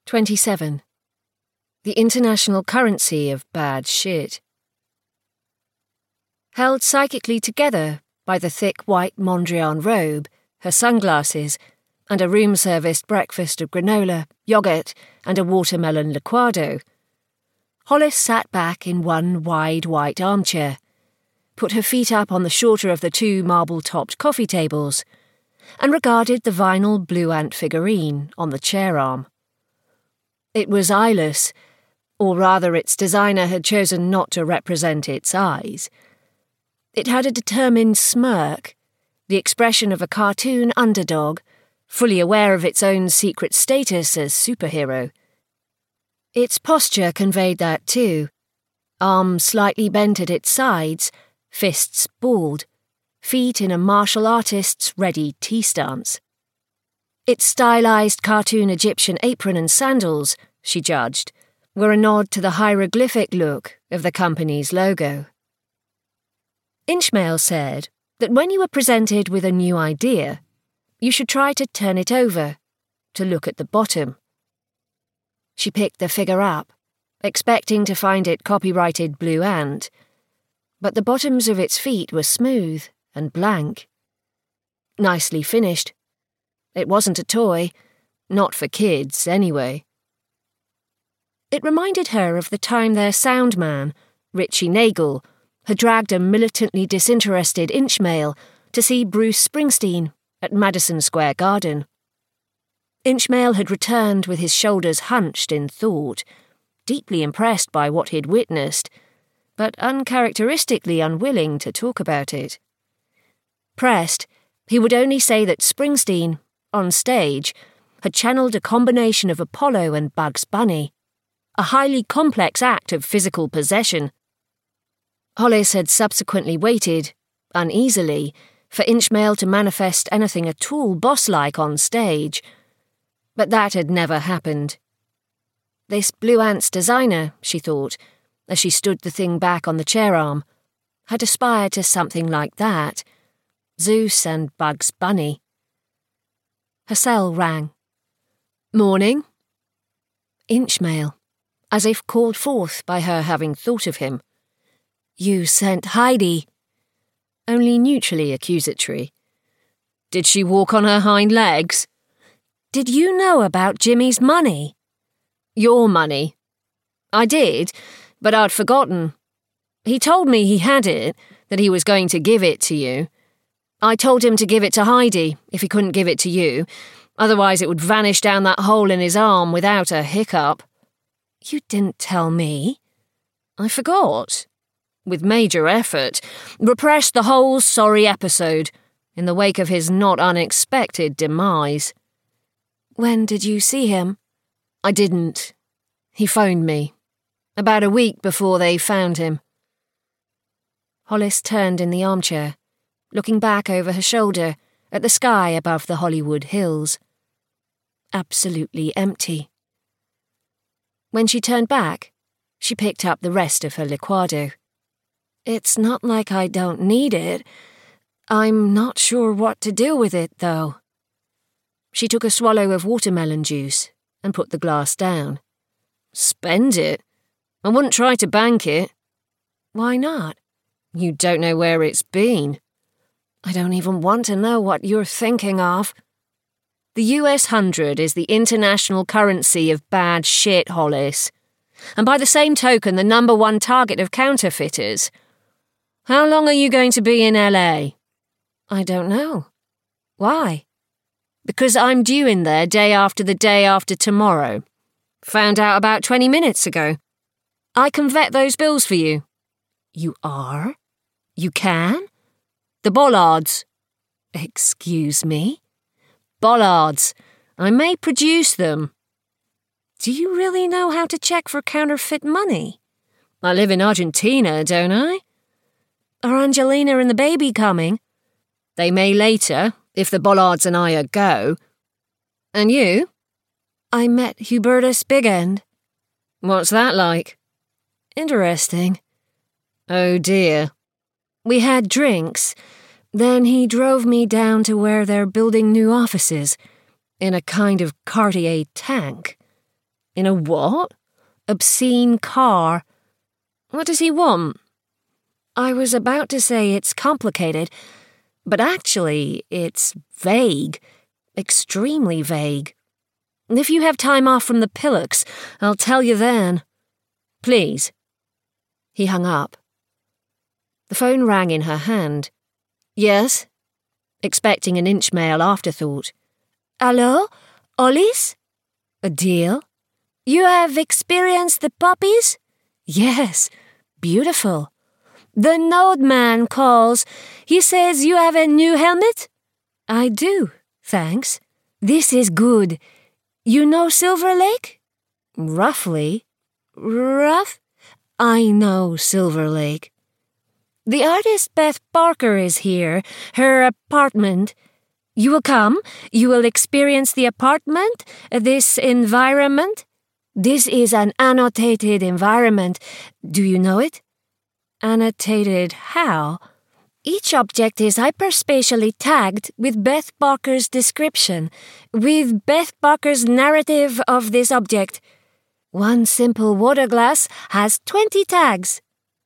27. The international currency of bad shit. Held psychically together by the thick white Mondrian robe, her sunglasses, and a room-serviced breakfast of granola, yoghurt, and a watermelon liquado, Hollis sat back in one wide white armchair, put her feet up on the shorter of the two marble-topped coffee tables, and regarded the vinyl blue ant figurine on the chair arm. It was eyeless, or rather its designer had chosen not to represent its eyes. It had a determined smirk, the expression of a cartoon underdog, fully aware of its own secret status as superhero. Its posture conveyed that too, arms slightly bent at its sides, fists balled, feet in a martial artist's ready T-stance. Its stylized cartoon Egyptian apron and sandals, she judged, were a nod to the hieroglyphic look of the company's logo. Inchmail said that when you were presented with a new idea, you should try to turn it over, to look at the bottom. She picked the figure up, expecting to find it copyrighted Blue Ant, but the bottoms of its feet were smooth and blank. Nicely finished. It wasn't a toy, not for kids anyway. It reminded her of the time their sound man, Richie Nagel, had dragged a militantly disinterested Inchmail to see Bruce Springsteen at Madison Square Garden. Inchmail had returned with his shoulders hunched in thought, deeply impressed by what he'd witnessed, but uncharacteristically unwilling to talk about it. Pressed, he would only say that Springsteen, on stage, had channeled a combination of Apollo and Bugs Bunny, a highly complex act of physical possession. Hollis had subsequently waited, uneasily, for Inchmail to manifest anything at all boss-like on stage, but that had never happened. This Blue Ant's designer, she thought, as she stood the thing back on the chair arm, had aspired to something like that. Zeus and Bugs Bunny. Her cell rang. Morning. Inchmail, as if called forth by her having thought of him. You sent Heidi. Only neutrally accusatory. Did she walk on her hind legs? Did you know about Jimmy's money? Your money. I did, but I'd forgotten. He told me he had it, that he was going to give it to you. I told him to give it to Heidi, if he couldn't give it to you, otherwise it would vanish down that hole in his arm without a hiccup. You didn't tell me. I forgot. With major effort, repressed the whole sorry episode, in the wake of his not unexpected demise. When did you see him? I didn't. He phoned me. About a week before they found him. Hollis turned in the armchair, looking back over her shoulder at the sky above the Hollywood Hills. Absolutely empty. When she turned back, she picked up the rest of her liquado. It's not like I don't need it. I'm not sure what to do with it, though. She took a swallow of watermelon juice and put the glass down. Spend it? I wouldn't try to bank it. Why not? You don't know where it's been. I don't even want to know what you're thinking of. The US 100 is the international currency of bad shit, Hollis. And by the same token, the number one target of counterfeiters. How long are you going to be in LA? I don't know. Why? Because I'm due in there day after the day after tomorrow. Found out about 20 minutes ago. I can vet those bills for you. You are? You can? The bollards. Excuse me? Bollards. I may produce them. Do you really know how to check for counterfeit money? I live in Argentina, don't I? Are Angelina and the baby coming? They may later, if the bollards and I are go. And you? I met Hubertus Big End. What's that like? Interesting. Oh dear. We had drinks. Then he drove me down to where they're building new offices, in a kind of Cartier tank. In a what? Obscene car. What does he want? I was about to say it's complicated, but actually it's vague. Extremely vague. If you have time off from the Pillocks, I'll tell you then. Please. He hung up. The phone rang in her hand. Yes? Expecting an Inchmail afterthought. Hello? Ollis? A deal? You have experienced the puppies? Yes. Beautiful. The node man calls. He says you have a new helmet? I do, thanks. This is good. You know Silver Lake? Roughly. Rough? I know Silver Lake. The artist Beth Barker is here, her apartment. You will come? You will experience the apartment? This environment? This is an annotated environment. Do you know it? Annotated how? Each object is hyperspatially tagged with Beth Barker's description, with Beth Barker's narrative of this object. One simple water glass has 20 tags.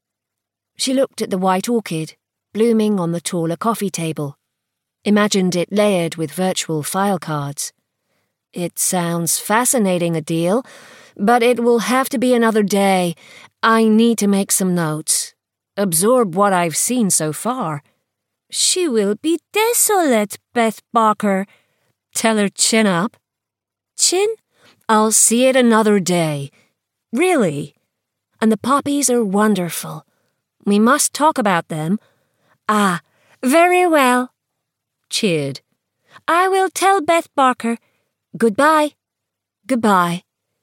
She looked at the white orchid, blooming on the taller coffee table, imagined it layered with virtual file cards. It sounds fascinating, Adil, but it will have to be another day. I need to make some notes. Absorb what I've seen so far. She will be desolate, Beth Barker. Tell her chin up. Chin? I'll see it another day. Really? And the poppies are wonderful. We must talk about them. Ah, very well. Cheered. I will tell Beth Barker. Goodbye. Goodbye.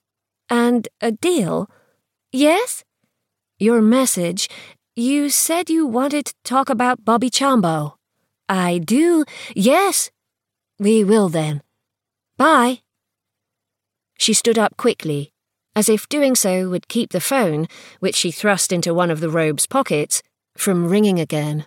And Adil? Yes? Your message. You said you wanted to talk about Bobby Chambo. I do, yes. We will then. Bye. She stood up quickly, as if doing so would keep the phone, which she thrust into one of the robe's pockets, from ringing again.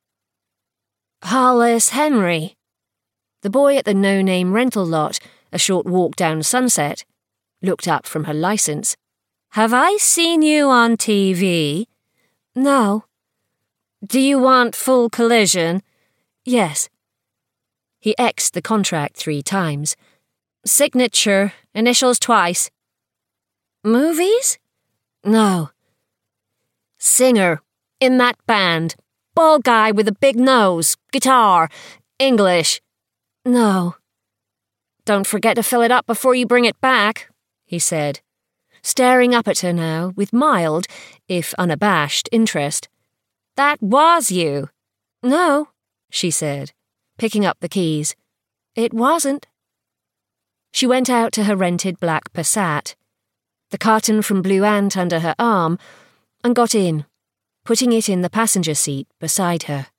Hollis Henry. The boy at the no-name rental lot, a short walk down Sunset, looked up from her license. Have I seen you on TV? No. Do you want full collision? Yes. He X'd the contract 3 times. Signature, initials twice. Movies? No. Singer, in that band. Bald guy with a big nose, guitar, English. No. Don't forget to fill it up before you bring it back, he said, staring up at her now with mild, if unabashed, interest. That was you. No, she said, picking up the keys. It wasn't. She went out to her rented black Passat, the carton from Blue Ant under her arm, and got in, putting it in the passenger seat beside her.